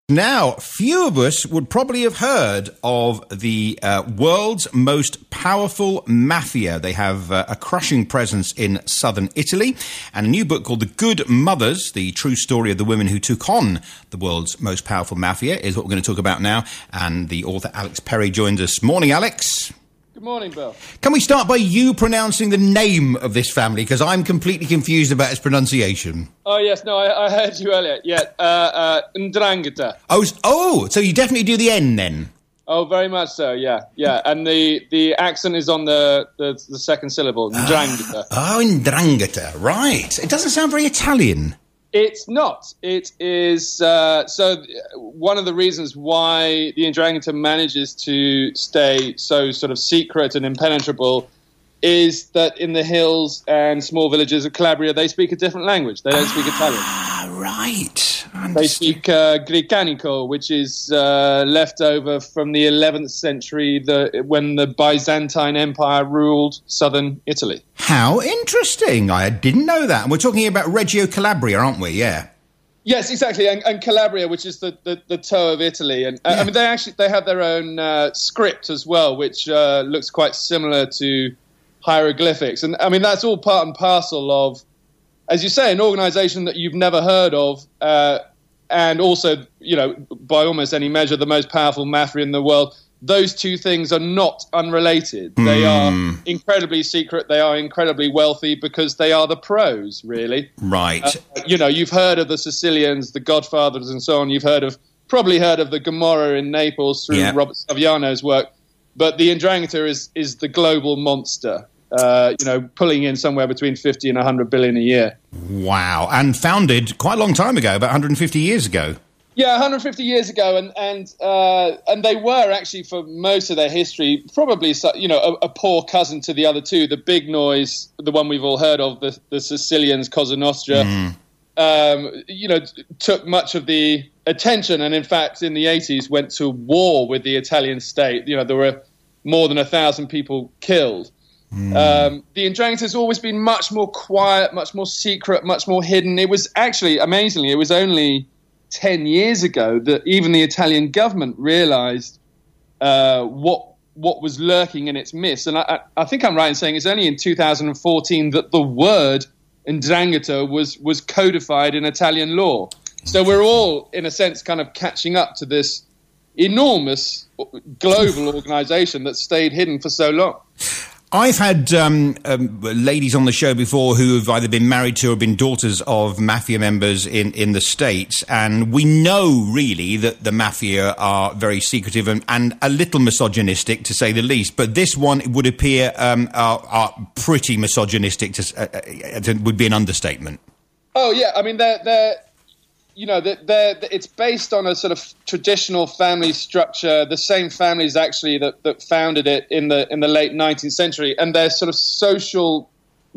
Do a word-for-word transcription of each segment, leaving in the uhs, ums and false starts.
Now, few of us would probably have heard of the uh, world's most powerful mafia. They have uh, a crushing presence in southern Italy, and a new book called The Good Mothers, the true story of the women who took on the world's most powerful mafia, is what we're going to talk about now. And the author Alex Perry joins us. Morning, Alex. Good morning, Bill. Can we start by you pronouncing the name of this family? Because I'm completely confused about its pronunciation. Oh, yes. No, I, I heard you earlier. Yeah, uh, uh, Ndrangheta. Oh, oh, so you definitely do the N then? Oh, very much so, yeah. Yeah, and the, the accent is on the, the, the second syllable, Ndrangheta. Oh, Ndrangheta, right. It doesn't sound very Italian. It's not. It is. Uh, so one of the reasons why the Ndrangheta manages to stay so sort of secret and impenetrable is that in the hills and small villages of Calabria, they speak a different language. They don't speak Italian. Ah, right. They speak uh, Gricanico, which is uh, left over from the eleventh century, the, when the Byzantine Empire ruled southern Italy. How interesting. I didn't know that. And we're talking about Reggio Calabria, aren't we? Yeah. Yes, exactly. And, and Calabria, which is the, the, the toe of Italy. And uh, yeah. I mean, they actually they have their own uh, script as well, which uh, looks quite similar to hieroglyphics. And I mean, that's all part and parcel of, as you say, an organization that you've never heard of, uh, and also, you know, by almost any measure, the most powerful mafia in the world. Those two things are not unrelated. Mm. They are incredibly secret. They are incredibly wealthy because they are the pros, really. Right. Uh, you know, you've heard of the Sicilians, the Godfathers and so on. You've heard of, probably heard of the Gomorrah in Naples through yeah. Robert Saviano's work. But the Ndrangheta is, is the global monster. Uh, you know, pulling in somewhere between fifty and one hundred billion a year. Wow. And founded quite a long time ago, about one hundred fifty years ago. Yeah, one hundred fifty years ago. And and uh, and they were actually, for most of their history, probably, you know, a, a poor cousin to the other two. The big noise, the one we've all heard of, the, the Sicilians, Cosa Nostra, mm. um, you know, took much of the attention. And in fact, in the eighties, went to war with the Italian state. You know, there were more than a thousand people killed. Mm. Um, the Ndrangheta has always been much more quiet, much more secret, much more hidden. It was actually, amazingly, it was only ten years ago that even the Italian government realized uh, what what was lurking in its midst. And I, I think I'm right in saying it's only in two thousand fourteen that the word Ndrangheta was, was codified in Italian law. So we're all, in a sense, kind of catching up to this enormous global organization that stayed hidden for so long. I've had um, um, ladies on the show before who have either been married to or been daughters of mafia members in, in the States, and we know really that the mafia are very secretive and, and a little misogynistic, to say the least. But this one would appear um, are, are pretty misogynistic, to, uh, to, would be an understatement. Oh yeah, I mean they're they're. You know, they're, they're, it's based on a sort of traditional family structure, the same families actually that, that founded it in the in the late nineteenth century, and their sort of social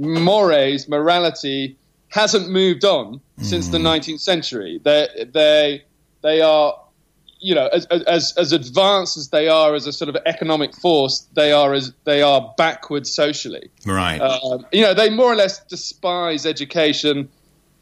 mores, morality, hasn't moved on mm. since the nineteenth century. They they they are, you know, as as as advanced as they are as a sort of economic force, they are as they are backward socially. Right. Um, you know, they more or less despise education.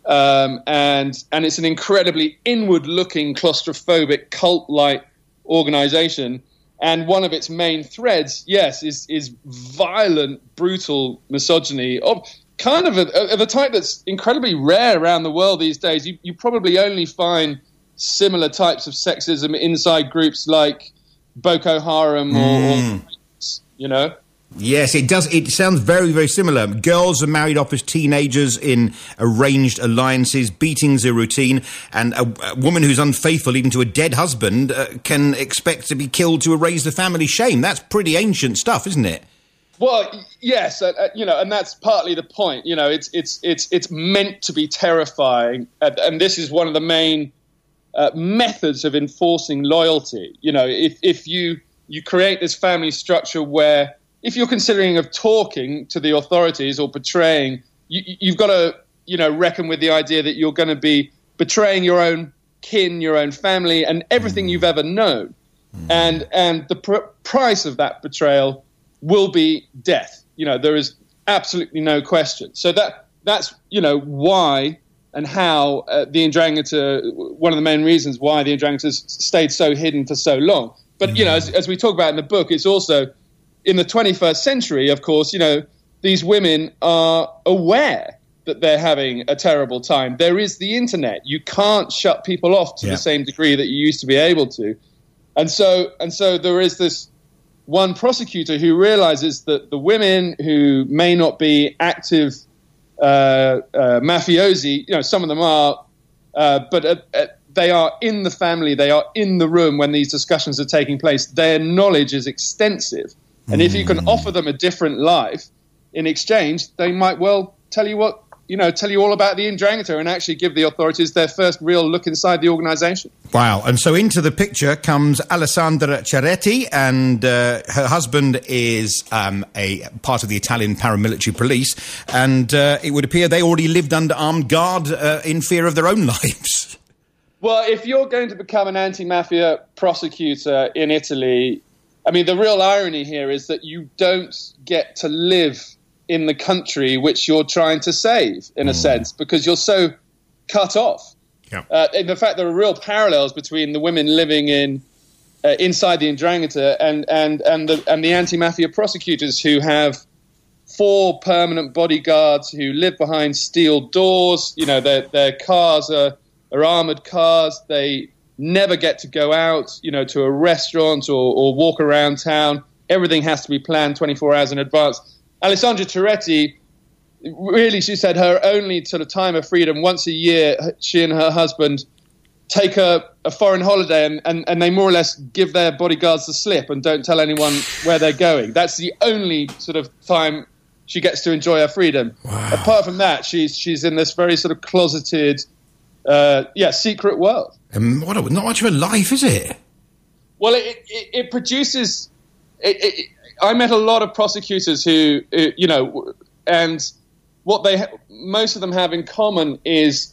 Um, and and it's an incredibly inward-looking, claustrophobic, cult-like organization. And one of its main threads, yes, is is violent, brutal misogyny of kind of a, of a type that's incredibly rare around the world these days. You, you probably only find similar types of sexism inside groups like Boko Haram or, mm. or you know. Yes, it does. It sounds very, very similar. Girls are married off as teenagers in arranged alliances. Beatings are routine. And a, a woman who's unfaithful, even to a dead husband, uh, can expect to be killed to erase the family shame. That's pretty ancient stuff, isn't it? Well, yes, uh, you know, and that's partly the point. You know, it's it's it's it's meant to be terrifying, and, and this is one of the main uh, methods of enforcing loyalty. You know, if if you you create this family structure where, if you're considering of talking to the authorities or betraying, you, you've got to, you know, reckon with the idea that you're going to be betraying your own kin, your own family, and everything you've ever known. Mm. And and the pr- price of that betrayal will be death. You know, there is absolutely no question. So that that's, you know, why and how uh, the Ndrangheta, one of the main reasons why the Ndrangheta's stayed so hidden for so long. But, you know, as, as we talk about in the book, it's also in the twenty-first century, of course, you know, these women are aware that they're having a terrible time. There is the internet. You can't shut people off to yeah. the same degree that you used to be able to. And so, and so there is this one prosecutor who realizes that the women who may not be active uh, uh, mafiosi, you know, some of them are, uh, but uh, uh, they are in the family, they are in the room when these discussions are taking place. Their knowledge is extensive. And if you can offer them a different life in exchange, they might well tell you what, you know, tell you all about the Ndrangheta and actually give the authorities their first real look inside the organisation. Wow. And so into the picture comes Alessandra Ceretti, and uh, her husband is um, a part of the Italian paramilitary police, and uh, it would appear they already lived under armed guard uh, in fear of their own lives. Well, if you're going to become an anti-mafia prosecutor in Italy, I mean, the real irony here is that you don't get to live in the country which you're trying to save, in a mm. sense, because you're so cut off. Yeah. Uh, in fact, there are real parallels between the women living in uh, inside the Ndrangheta and and and the and the anti-mafia prosecutors who have four permanent bodyguards who live behind steel doors. You know, their their cars are, are armored cars. They never get to go out, you know, to a restaurant or, or walk around town. Everything has to be planned twenty-four hours in advance. Alessandra Ceretti, really, she said her only sort of time of freedom, once a year, she and her husband take a, a foreign holiday and, and, and they more or less give their bodyguards the slip and don't tell anyone where they're going. That's the only sort of time she gets to enjoy her freedom. Wow. Apart from that, she's she's in this very sort of closeted, uh, yeah, secret world. Um, what a, not much of a life, is it? Well, it it, it produces. It, it, I met a lot of prosecutors who, you know, and what they ha- most of them have in common is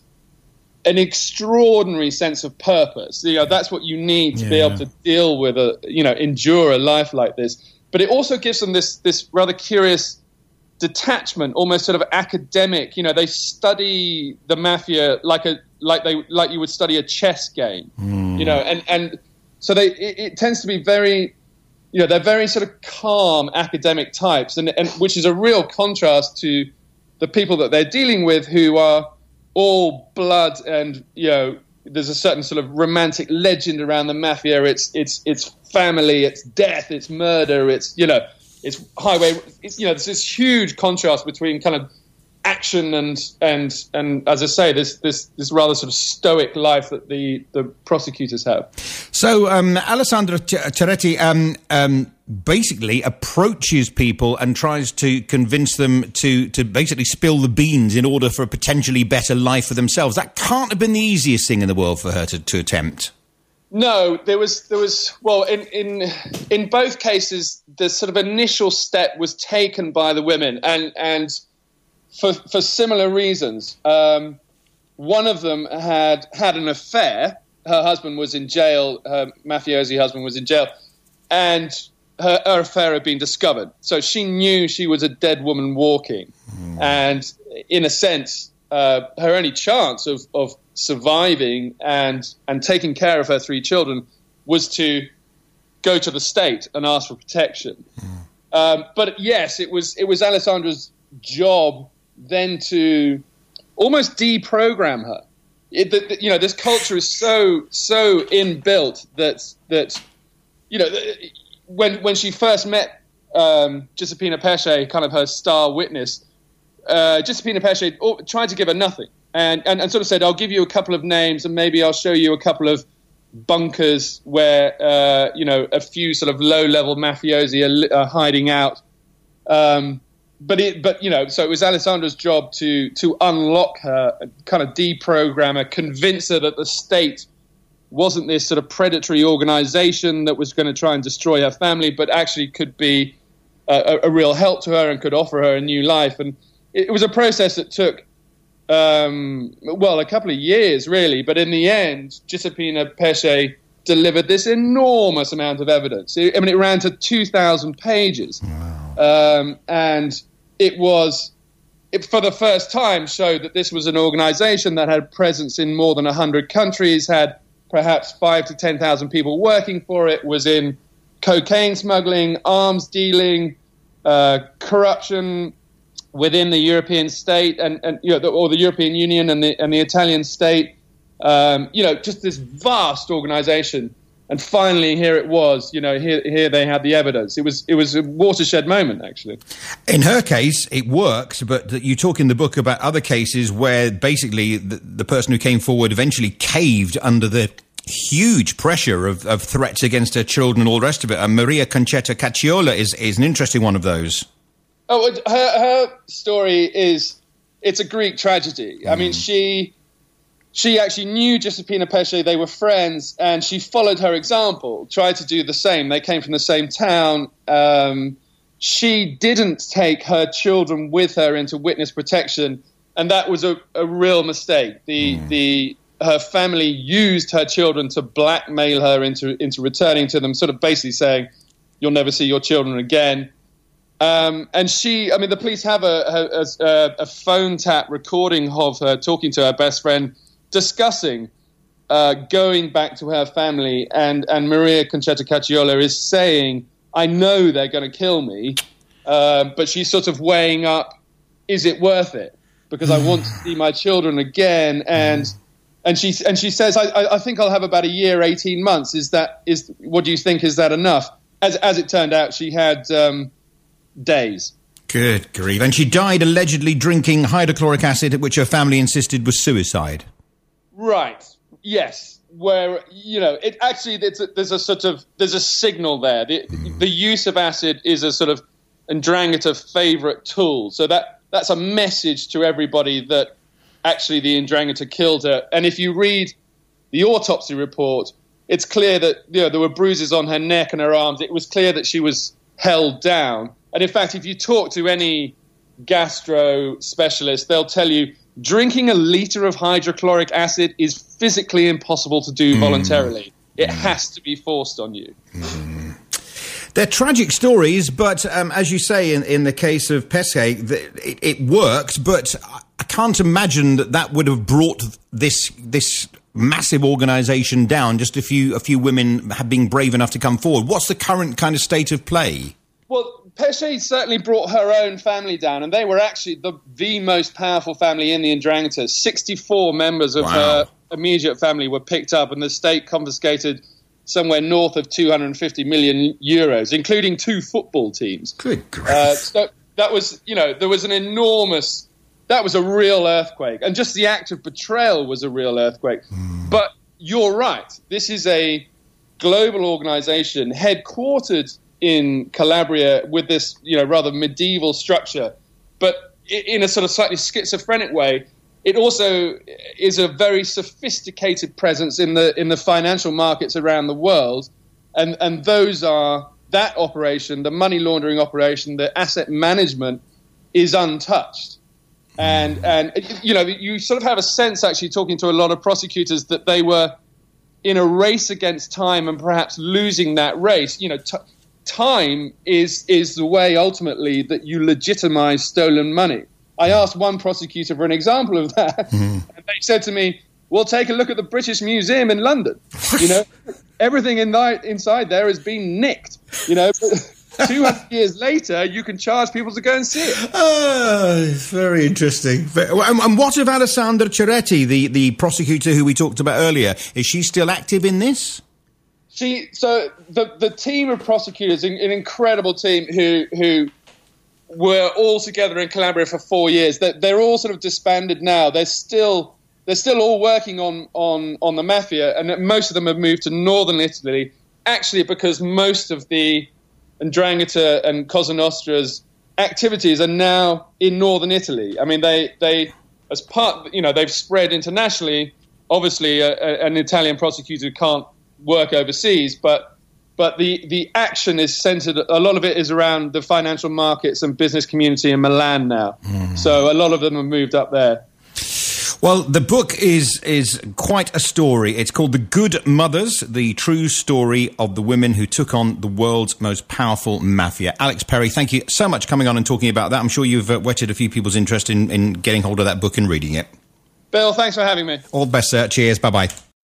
an extraordinary sense of purpose. You know, that's what you need to yeah. be able to deal with a, you know, endure a life like this. But it also gives them this this rather curious detachment, almost sort of academic. You know, they study the mafia like a like they like you would study a chess game. Mm. You know, and and so they it, it tends to be very. You know, they're very sort of calm academic types, and, and which is a real contrast to the people that they're dealing with, who are all blood, and you know, there's a certain sort of romantic legend around the mafia. It's it's it's family, it's death, it's murder, it's you know, it's highway. It's, you know, there's this huge contrast between kind of action and and and as I say, this this this rather sort of stoic life that the the prosecutors have. So um, Alessandra Ceretti um, um, basically approaches people and tries to convince them to to basically spill the beans in order for a potentially better life for themselves. That can't have been the easiest thing in the world for her to, to attempt. No, there was there was well in in in both cases the sort of initial step was taken by the women, and and. For for similar reasons. Um, one of them had had an affair. Her husband was in jail. Her mafiosi husband was in jail. And her, her affair had been discovered. So she knew she was a dead woman walking. Mm. And in a sense, uh, her only chance of, of surviving and, and taking care of her three children was to go to the state and ask for protection. Mm. Um, but yes, it was it was Alessandra's job then to almost deprogram her. It, the, the, you know, this culture is so so inbuilt that that you know when when she first met um, Giuseppina Pesce, kind of her star witness, uh, Giuseppina Pesce oh, tried to give her nothing, and, and and sort of said, "I'll give you a couple of names, and maybe I'll show you a couple of bunkers where uh, you know a few sort of low level mafiosi are, are hiding out." Um, But it, but you know, so it was Alessandra's job to to unlock her, kind of deprogram her, convince her that the state wasn't this sort of predatory organization that was going to try and destroy her family, but actually could be a, a real help to her and could offer her a new life. And it, it was a process that took, um, well, a couple of years really. But in the end, Giuseppina Pesce delivered this enormous amount of evidence. I mean, it ran to two thousand pages. Wow. Um, and it was it, for the first time, showed that this was an organization that had presence in more than one hundred countries, had perhaps five to ten thousand people working for it, was in cocaine smuggling, arms dealing, uh, corruption within the European state and, and you know, the, or the European Union and the and the Italian state. Um, you know, just this vast organization. And finally, here it was. You know, here here they had the evidence. It was it was a watershed moment, actually. In her case, it worked, but you talk in the book about other cases where basically the, the person who came forward eventually caved under the huge pressure of, of threats against her children and all the rest of it. And Maria Concetta Cacciola is, is an interesting one of those. Oh, her, her story is, it's a Greek tragedy. Mm. I mean, she... She actually knew Giuseppina Pesce, they were friends, and she followed her example, tried to do the same. They came from the same town. Um, she didn't take her children with her into witness protection, and that was a, a real mistake. The, mm. the, her family used her children to blackmail her into, into returning to them, sort of basically saying, you'll never see your children again. Um, and she, I mean, the police have a, a, a, a phone tap recording of her talking to her best friend, discussing uh, going back to her family, and, and Maria Concetta Cacciola is saying, I know they're going to kill me, uh, but she's sort of weighing up, is it worth it? Because I want to see my children again. And and she and she says, I, I think I'll have about a year, eighteen months. Is that is what do you think? Is that enough? As as it turned out, she had um, days. Good grief! And she died allegedly drinking hydrochloric acid, which her family insisted was suicide. Right. Yes. Where, you know, it actually, it's a, there's a sort of, there's a signal there. The, mm. the use of acid is a sort of Ndrangheta favorite tool. So that that's a message to everybody that actually the Ndrangheta killed her. And if you read the autopsy report, it's clear that, you know, there were bruises on her neck and her arms. It was clear that she was held down. And in fact, if you talk to any gastro specialist, they'll tell you, drinking a litre of hydrochloric acid is physically impossible to do voluntarily. Mm. It mm. has to be forced on you. Mm. They're tragic stories, but um, as you say, in, in the case of Pesce, it, it worked, but I can't imagine that that would have brought this this massive organisation down, just a few, a few women have been brave enough to come forward. What's the current kind of state of play? Well, Pesce certainly brought her own family down, and they were actually the, the most powerful family in the Ndrangheta. sixty-four members of wow. her immediate family were picked up, and the state confiscated somewhere north of two hundred fifty million euros, including two football teams. Good grief. Uh, so that was, you know, there was an enormous, that was a real earthquake. And just the act of betrayal was a real earthquake. Mm. But you're right. This is a global organization headquartered in Calabria with this, you know, rather medieval structure, but in a sort of slightly schizophrenic way. It also is a very sophisticated presence in the in the financial markets around the world, and and those are that operation, the money laundering operation, the asset management is untouched, and and you know you sort of have a sense actually talking to a lot of prosecutors that they were in a race against time and perhaps losing that race. You know. T- Time is is the way, ultimately, that you legitimize stolen money. I asked one prosecutor for an example of that, mm-hmm. and they said to me, well, take a look at the British Museum in London. You know, everything in that, inside there has been nicked. You know, two hundred years later, you can charge people to go and see it. Oh, it's very interesting. And what of Alessandra Ceretti, the, the prosecutor who we talked about earlier? Is she still active in this? She, so the the team of prosecutors, an, an incredible team who who were all together in Calabria for four years. They're, they're all sort of disbanded now. They're still they're still all working on on on the mafia, and most of them have moved to northern Italy. Actually, because most of the 'Ndrangheta and Cosa Nostra's activities are now in northern Italy. I mean, they they as part, you know, they've spread internationally. Obviously, a, a, an Italian prosecutor can't work overseas, but but the the action is centered, a lot of it is around the financial markets and business community in Milan now. Mm. So a lot of them have moved up there. Well, the book is is quite a story. It's called The Good Mothers, the true story of the women who took on the world's most powerful mafia. Alex Perry, thank you so much for coming on and talking about that. I'm sure you've uh, whetted a few people's interest in, in getting hold of that book and reading it. Bill, thanks for having me. All the best, sir. Cheers. Bye-bye.